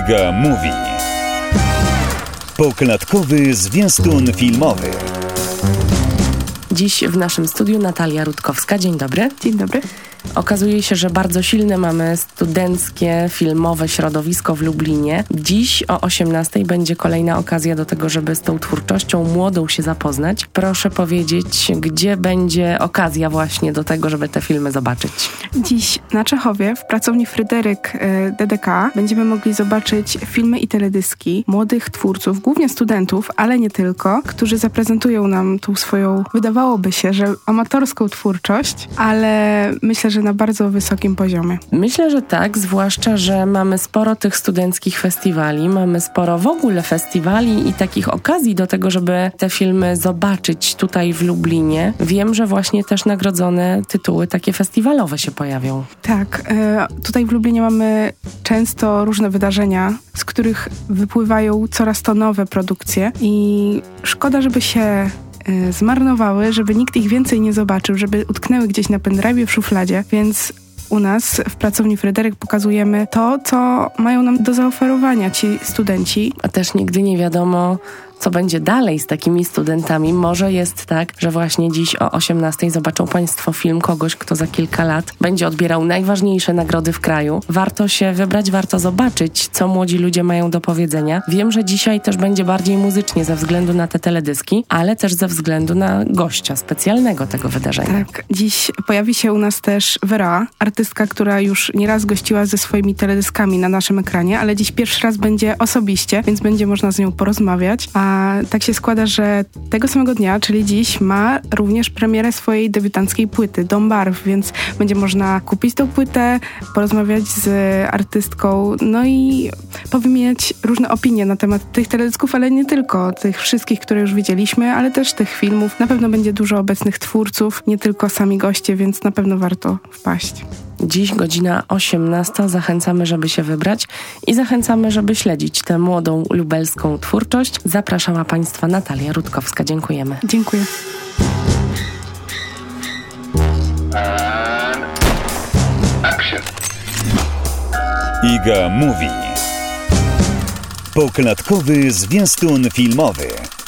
Iga Mówi. Poklatkowy zwiastun filmowy. Dziś w naszym studiu Natalia Rutkowska. Dzień dobry. Dzień dobry. Okazuje się, że bardzo silne mamy studenckie, filmowe środowisko w Lublinie. Dziś o 18:00 będzie kolejna okazja do tego, żeby z tą twórczością młodą się zapoznać. Proszę powiedzieć, gdzie będzie okazja właśnie do tego, żeby te filmy zobaczyć? Dziś na Czechowie w pracowni Fryderyk DDK będziemy mogli zobaczyć filmy i teledyski młodych twórców, głównie studentów, ale nie tylko, którzy zaprezentują nam tą swoją, wydawałoby się, że amatorską twórczość, ale myślę, że na bardzo wysokim poziomie. Myślę, że tak, zwłaszcza, że mamy sporo tych studenckich festiwali, mamy sporo w ogóle festiwali i takich okazji do tego, żeby te filmy zobaczyć tutaj w Lublinie. Wiem, że właśnie też nagrodzone tytuły takie festiwalowe się pojawią. Tak, tutaj w Lublinie mamy często różne wydarzenia, z których wypływają coraz to nowe produkcje i szkoda, żeby się zmarnowały, żeby nikt ich więcej nie zobaczył, żeby utknęły gdzieś na pendrive'ie w szufladzie, więc u nas w pracowni Fryderyk pokazujemy to, co mają nam do zaoferowania ci studenci. A też nigdy nie wiadomo, co będzie dalej z takimi studentami. Może jest tak, że właśnie dziś o 18:00 zobaczą Państwo film kogoś, kto za kilka lat będzie odbierał najważniejsze nagrody w kraju. Warto się wybrać, warto zobaczyć, co młodzi ludzie mają do powiedzenia. Wiem, że dzisiaj też będzie bardziej muzycznie ze względu na te teledyski, ale też ze względu na gościa specjalnego tego wydarzenia. Tak, dziś pojawi się u nas też Vera, artystka, która już nieraz gościła ze swoimi teledyskami na naszym ekranie, ale dziś pierwszy raz będzie osobiście, więc będzie można z nią porozmawiać. A tak się składa, że tego samego dnia, czyli dziś, ma również premierę swojej debiutanckiej płyty Dom Barw, więc będzie można kupić tą płytę, porozmawiać z artystką, no i powymieniać różne opinie na temat tych teledysków, ale nie tylko, tych wszystkich, które już widzieliśmy, ale też tych filmów. Na pewno będzie dużo obecnych twórców, nie tylko sami goście, więc na pewno warto wpaść. Dziś godzina 18:00. Zachęcamy, żeby się wybrać i zachęcamy, żeby śledzić tę młodą lubelską twórczość. Zapraszała Państwa Natalia Rutkowska. Dziękujemy. Dziękuję. Iga Mówi. Poklatkowy zwiastun filmowy.